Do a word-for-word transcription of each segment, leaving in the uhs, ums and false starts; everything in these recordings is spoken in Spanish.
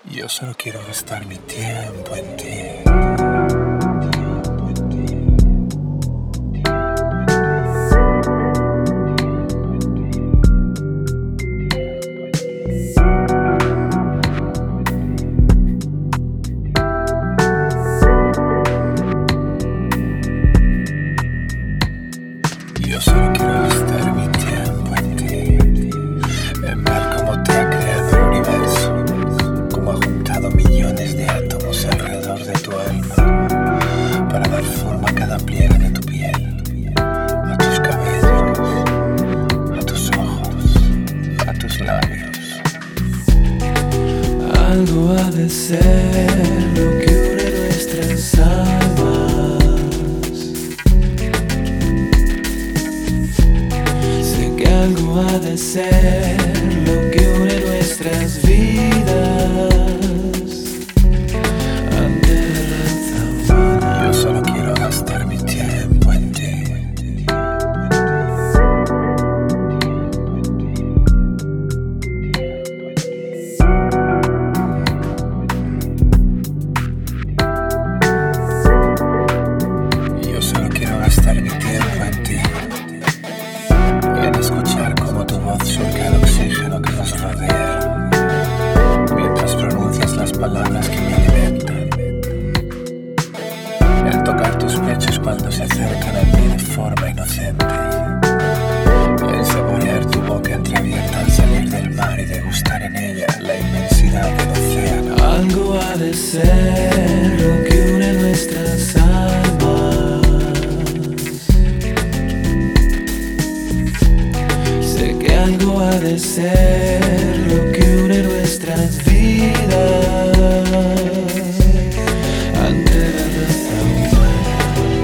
Yo solo quiero gastar mi tiempo en ti. Yo solo quiero gastar mi tiempo en ti, en ver cómo te ha creado el universo, cómo ha juntado millones de átomos alrededor de tu alma para dar forma a cada pliegue de tu piel, a tus cabellos, a tus ojos, a tus labios. Algo ha de ser lo que une nuestras almas. Sé que algo ha de ser lo que une nuestras vidas. Ante la raza humana. Yo solo quiero gastar mi tiempo en ti. Yo solo quiero gastar mi tiempo en ti, en escuchar cómo tu voz surca el oxígeno que nos rodea, mientras pronuncias las palabras que me alimentan, el tocar tus pechos cuando se acercan a mí de forma inocente, el saborear tu boca entreabierta al salir del mar y degustar en ella la inmensidad del océano. Algo ha de ser lo que une nuestras almas. Sé que algo ha de ser lo que une nuestras vidas. Ante la raza humana.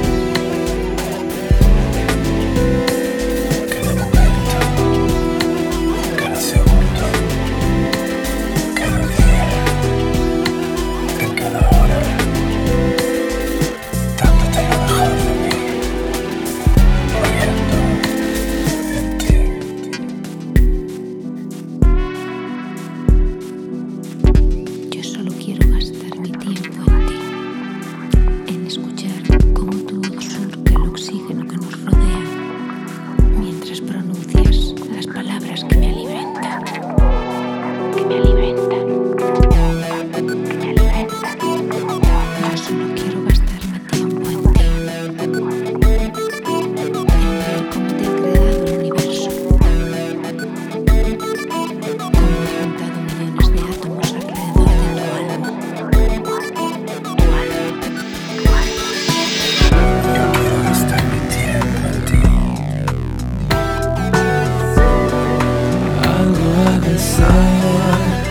Cada momento, cada segundo, cada día, en cada hora, dándote lo mejor de mí, oyendo en ti. Yo solo quiero gastar mi tiempo en ti, en escuchar cómo tu voz surca el oxígeno que nos rodea, mientras pronuncias las palabras que me alimentan, que me alimentan, que me alimentan. Yo solo quiero gastar mi tiempo en ti, en ver cómo te ha creado el universo, cómo ha juntado millones de átomos alrededor de tu alma, tu alma, tu alma. Yo quiero gastar mi tiempo en ti. Algo ha de ser